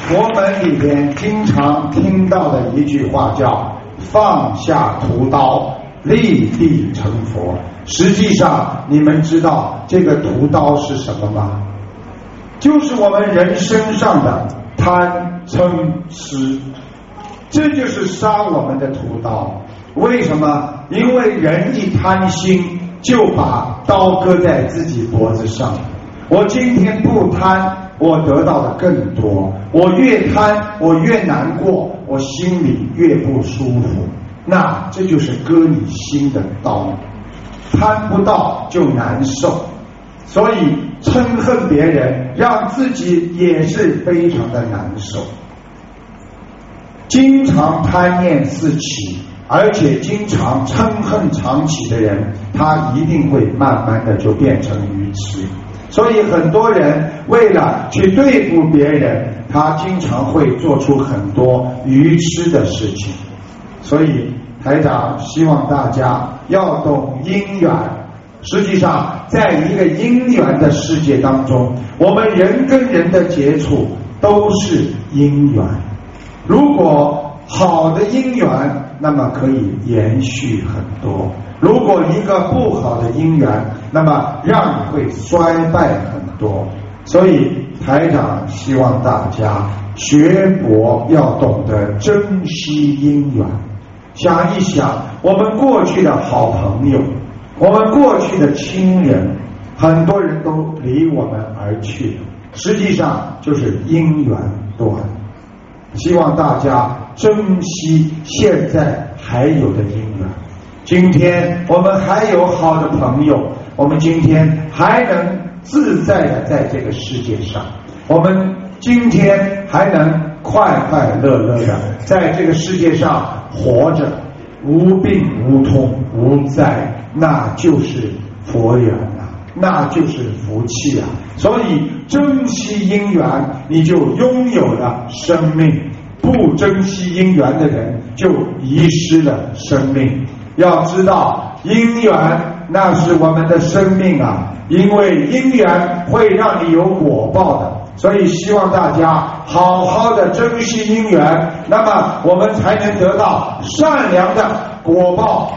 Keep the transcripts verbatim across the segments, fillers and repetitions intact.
佛门里边经常听到的一句话叫放下屠刀，立地成佛。实际上你们知道这个屠刀是什么吗？就是我们人身上的贪嗔痴，这就是杀我们的屠刀。为什么？因为人一贪心就把刀割在自己脖子上。我今天不贪，我得到的更多，我越贪我越难过，我心里越不舒服，那这就是割你心的刀。贪不到就难受，所以嗔恨别人让自己也是非常的难受。经常贪念四起，而且经常嗔恨常起的人，他一定会慢慢的就变成愚痴。所以很多人为了去对付别人，他经常会做出很多愚痴的事情。所以台长希望大家要懂因缘。实际上在一个因缘的世界当中，我们人跟人的接触都是因缘。如果好的因缘，那么可以延续很多；如果一个不好的因缘，那么让你会衰败很多。所以台长希望大家学佛要懂得珍惜因缘。想一想我们过去的好朋友，我们过去的亲人，很多人都离我们而去，实际上就是因缘断。希望大家珍惜现在还有的因缘。今天我们还有好的朋友，我们今天还能自在的在这个世界上，我们今天还能快快乐乐的在这个世界上活着，无病无痛无灾，那就是佛缘啊，那就是福气啊。所以珍惜因缘，你就拥有了生命；不珍惜因缘的人就遗失了生命。要知道因缘那是我们的生命啊，因为因缘会让你有果报的。所以希望大家好好的珍惜因缘，那么我们才能得到善良的果报。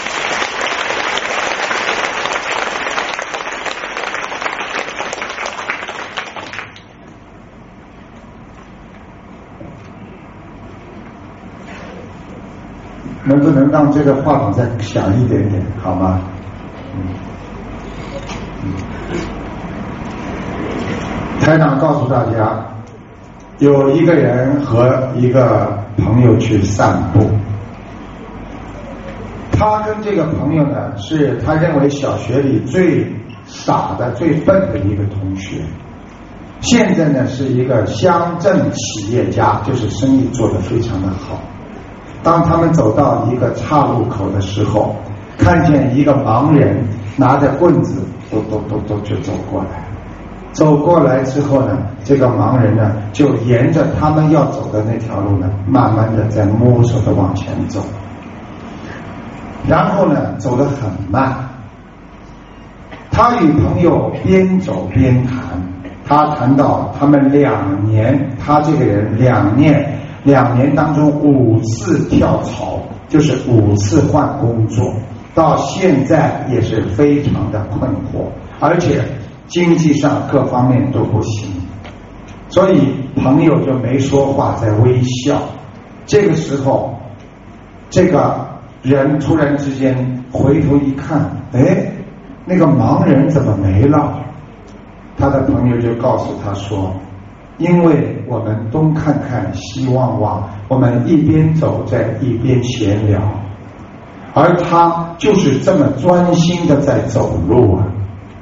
能不能让这个话筒再响一点点，好吗？嗯嗯台长告诉大家，有一个人和一个朋友去散步，他跟这个朋友呢，是他认为小学里最傻的最笨的一个同学，现在呢是一个乡镇企业家，就是生意做得非常的好。当他们走到一个岔路口的时候，看见一个盲人拿着棍子都都都都就走过来，走过来之后呢，这个盲人呢就沿着他们要走的那条路呢，慢慢的在摸索的往前走，然后呢走得很慢。他与朋友边走边谈，他谈到他们两年，他这个人两年两年当中五次跳槽，就是五次换工作，到现在也是非常的困惑，而且经济上各方面都不行。所以朋友就没说话，在微笑。这个时候这个人突然之间回头一看，哎，那个盲人怎么没了？他的朋友就告诉他说，因为我们东看看西望望，我们一边走在一边闲聊，而他就是这么专心的在走路啊。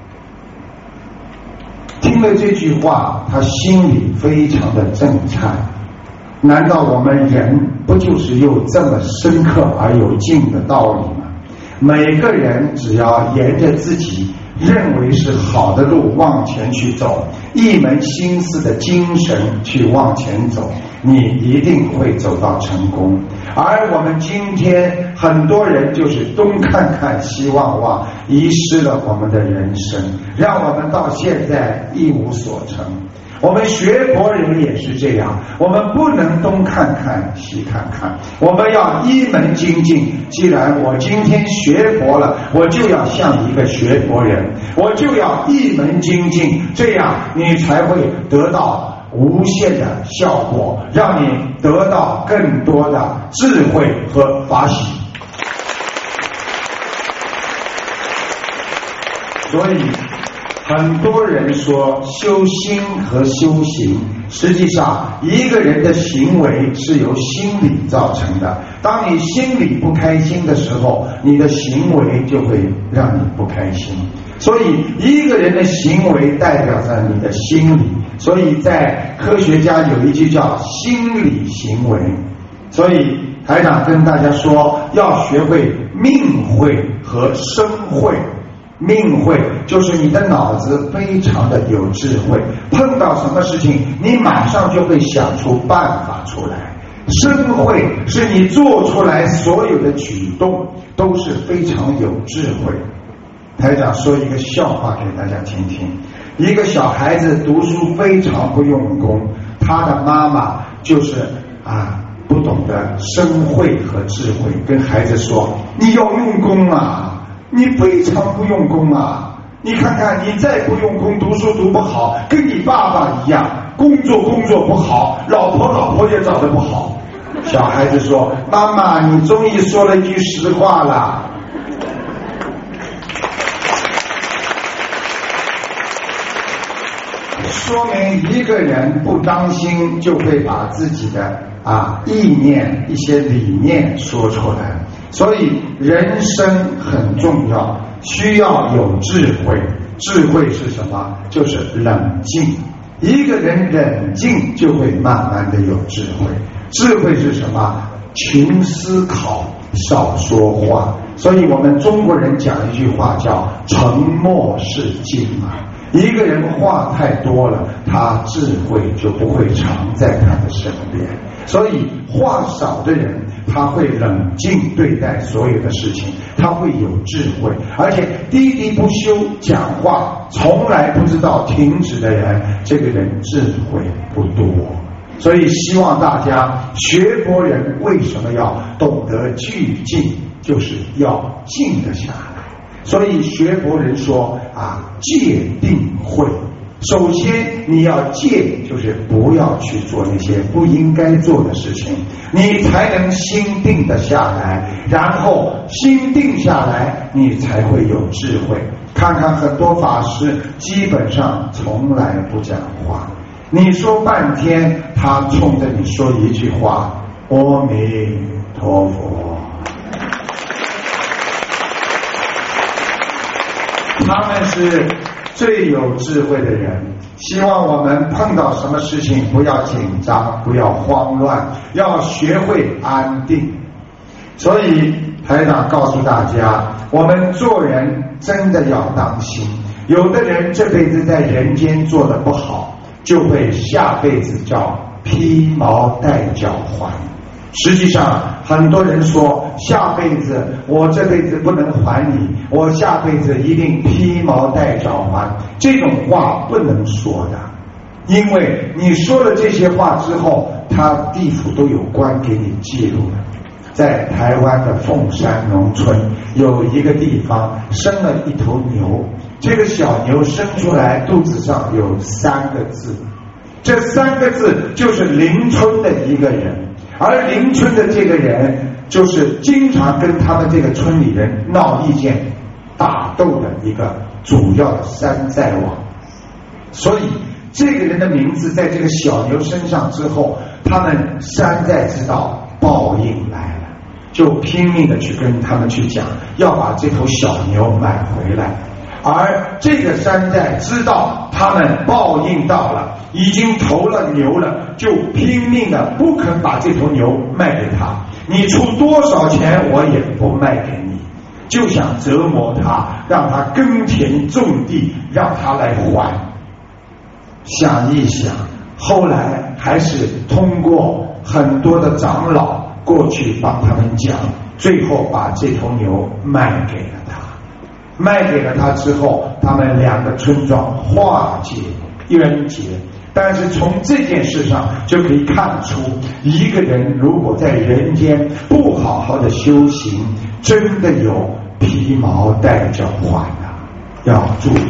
听了这句话，他心里非常的震颤。难道我们人不就是有这么深刻而有劲的道理吗？每个人只要沿着自己认为是好的路往前去走，一门心思的精神去往前走，你一定会走到成功。而我们今天很多人就是东看看西望望，遗失了我们的人生，让我们到现在一无所成。 我们学佛人也是这样，我们不能东看看西看看，我们要一门精进。既然我今天学佛了，我就要像一个学佛人，我就要一门精进，这样你才会得到无限的效果，让你得到更多的智慧和法喜。所以很多人说修心和修行，实际上一个人的行为是由心理造成的。当你心里不开心的时候，你的行为就会让你不开心。所以一个人的行为代表着你的心理，所以在科学家有一句叫心理行为。所以台长跟大家说，要学会命会和生会。命会就是你的脑子非常的有智慧，碰到什么事情你马上就会想出办法出来。生会是你做出来所有的举动都是非常有智慧。台长说一个笑话给大家听听。一个小孩子读书非常不用功，他的妈妈就是啊不懂得生慧和智慧，跟孩子说，你要用功啊，你非常不用功啊！你看看，你再不用功，读书读不好，跟你爸爸一样，工作工作不好，老婆老婆也找得不好。小孩子说：“妈妈，你终于说了一句实话了。”说明一个人不当心，就会把自己的啊意念、一些理念说出来。所以人生很重要，需要有智慧。智慧是什么？就是冷静。一个人冷静就会慢慢的有智慧。智慧是什么？勤思考，少说话。所以我们中国人讲一句话叫沉默是金嘛。一个人话太多了，他智慧就不会常在他的身边。所以话少的人，他会冷静对待所有的事情，他会有智慧，而且滴滴不休讲话从来不知道停止的人，这个人智慧不多。所以希望大家学佛人为什么要懂得聚静，就是要静得下来。所以学佛人说啊，戒定慧。首先你要戒，就是不要去做那些不应该做的事情，你才能心定得下来，然后心定下来，你才会有智慧。看看很多法师基本上从来不讲话，你说半天，他冲着你说一句话：阿弥陀佛。他们是最有智慧的人。希望我们碰到什么事情不要紧张，不要慌乱，要学会安定。所以台长告诉大家，我们做人真的要当心。有的人这辈子在人间做得不好，就会下辈子叫披毛戴角还。实际上很多人说下辈子我这辈子不能还你，我下辈子一定披毛戴角还，这种话不能说的。因为你说了这些话之后，他地府都有官给你记录了。在台湾的凤山农村有一个地方生了一头牛，这个小牛生出来肚子上有三个字，这三个字就是邻村的一个人，而邻村的这个人就是经常跟他们这个村里人闹意见打斗的一个主要的山寨王。所以这个人的名字在这个小牛身上之后，他们山寨知道报应来了，就拼命的去跟他们去讲，要把这头小牛买回来。而这个山寨知道他们报应到了，已经投了牛了，就拼命的不肯把这头牛卖给他，你出多少钱我也不卖给你，就想折磨他，让他耕田种地，让他来还。想一想，后来还是通过很多的长老过去帮他们讲，最后把这头牛卖给了他。卖给了他之后，他们两个村庄化解冤结， 但是从这件事上就可以看出，一个人如果在人间不好好的修行，真的有皮毛带着换啊，要注意。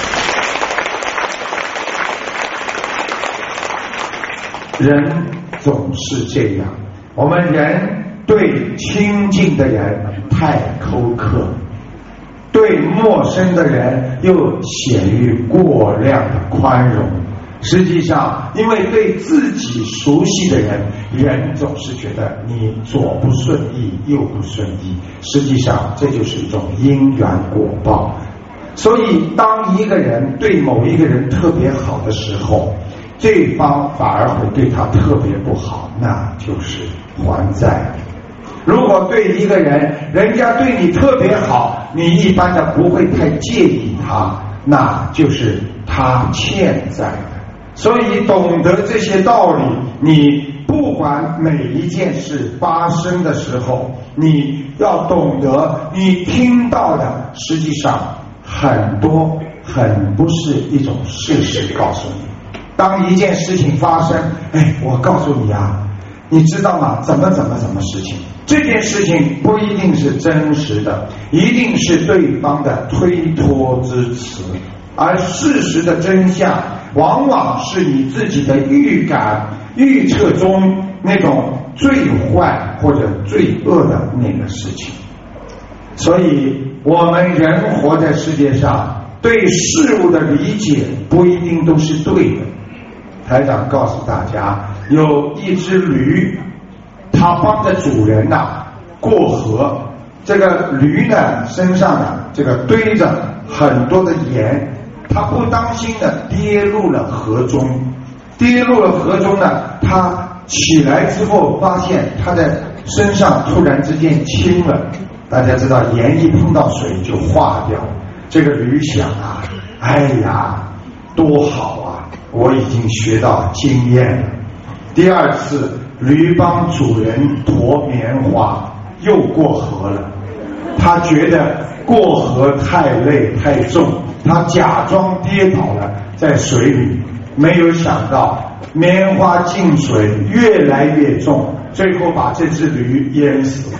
人总是这样，我们人对亲近的人太苛刻，对陌生的人又显于过量的宽容。实际上，因为对自己熟悉的人，人总是觉得你左不顺意，右不顺意。实际上，这就是一种因缘果报。所以，当一个人对某一个人特别好的时候，对方反而会对他特别不好，那就是还债。如果对一个人，人家对你特别好，你一般的不会太介意他，那就是他欠债的。所以懂得这些道理，你不管每一件事发生的时候，你要懂得你听到的实际上很多很不是一种事实告诉你。当一件事情发生，哎，我告诉你啊，你知道吗？怎么怎么怎么事情？这件事情不一定是真实的，一定是对方的推脱之词，而事实的真相往往是你自己的预感、预测中那种最坏或者最恶的那个事情。所以我们人活在世界上，对事物的理解不一定都是对的。台长告诉大家，有一只驴，它帮着主人呐、啊、过河，这个驴呢身上呢这个堆着很多的盐，它不当心的跌入了河中，跌入了河中呢，它起来之后发现它的身上突然之间轻了。大家知道盐一碰到水就化掉，这个驴想啊，哎呀多好啊，我已经学到经验了。第二次驴帮主人驮棉花又过河了，他觉得过河太累太重，他假装跌倒了在水里，没有想到棉花进水越来越重，最后把这只驴淹死了。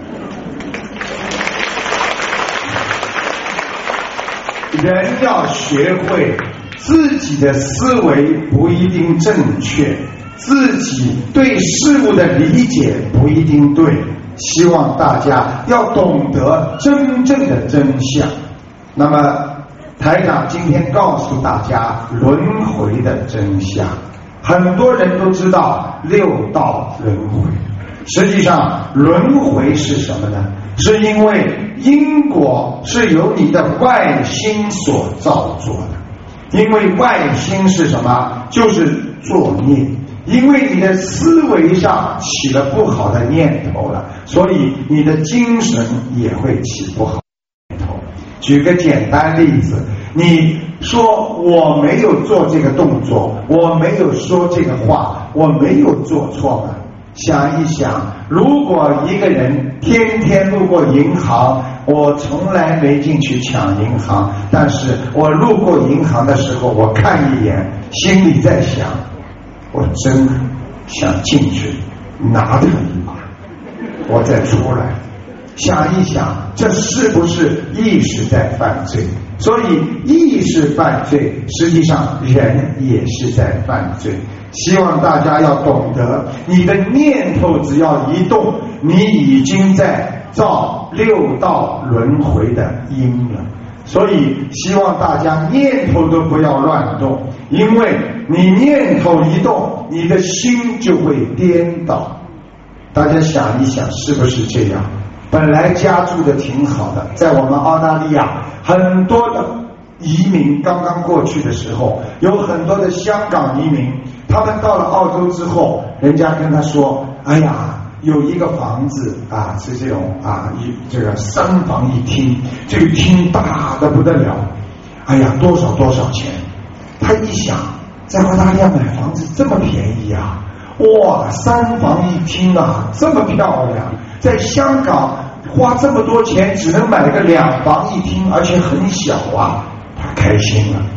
人要学会自己的思维不一定正确，自己对事物的理解不一定对，希望大家要懂得真正的真相。那么台长今天告诉大家轮回的真相。很多人都知道六道轮回，实际上轮回是什么呢？是因为因果是由你的外心所造作的。因为外心是什么？就是作孽。因为你的思维上起了不好的念头了，所以你的精神也会起不好的念头。举个简单例子，你说我没有做这个动作，我没有说这个话，我没有做错吗？想一想，如果一个人天天路过银行，我从来没进去抢银行，但是我路过银行的时候，我看一眼，心里在想，我真想进去拿他一把，我再出来。想一想，这是不是意识在犯罪？所以意识犯罪，实际上人也是在犯罪。希望大家要懂得，你的念头只要一动，你已经在造六道轮回的因了。所以希望大家念头都不要乱动，因为你念头一动，你的心就会颠倒。大家想一想，是不是这样？本来家住的挺好的，在我们澳大利亚很多的移民刚刚过去的时候，有很多的香港移民，他们到了澳洲之后，人家跟他说，哎呀，有一个房子啊，是这种啊，一这个三房一厅，这个厅大的不得了，哎呀，多少多少钱？他一想，在澳大利亚买房子这么便宜啊，哇，三房一厅啊，这么漂亮，在香港花这么多钱只能买个两房一厅，而且很小啊，他开心了。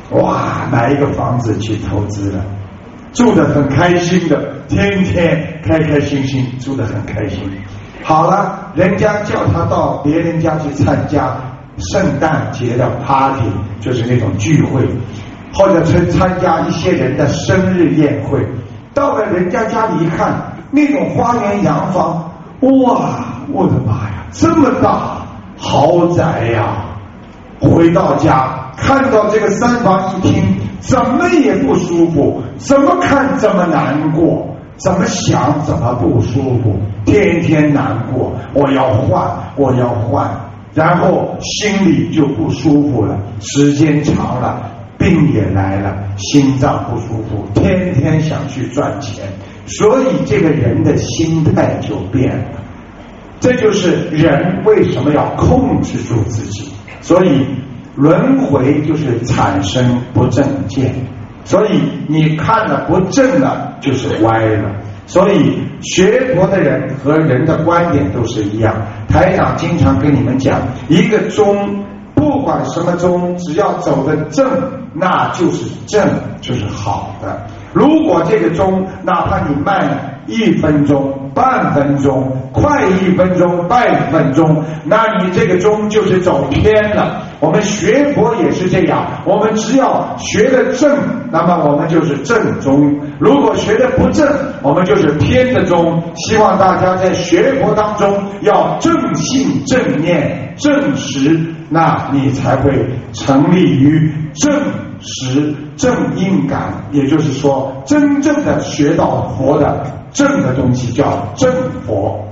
哇，买一个房子去投资了，住得很开心的，天天开开心心，住得很开心。好了，人家叫他到别人家去参加圣诞节的 party， 就是那种聚会，或者是参加一些人的生日宴会。到了人家家里一看，那种花园洋房，哇，我的妈呀，这么大豪宅呀！回到家看到这个三房一厅，怎么也不舒服，怎么看怎么难过，怎么想怎么不舒服，天天难过，我要换，我要换，然后心里就不舒服了，时间长了，病也来了，心脏不舒服，天天想去赚钱，所以这个人的心态就变了。这就是人为什么要控制住自己，所以轮回就是产生不正见，所以你看了不正了就是歪了。所以学佛的人和人的观点都是一样，台长经常跟你们讲，一个宗不管什么宗，只要走得正，那就是正，就是好的。如果这个钟哪怕你慢一分钟、半分钟、快一分钟、半分钟，那你这个钟就是走偏了。我们学佛也是这样，我们只要学得正，那么我们就是正宗；如果学得不正，我们就是偏的宗。希望大家在学佛当中要正信、正念、正实，那你才会成立于正实正因感，也就是说真正的学到佛的正的东西叫正佛。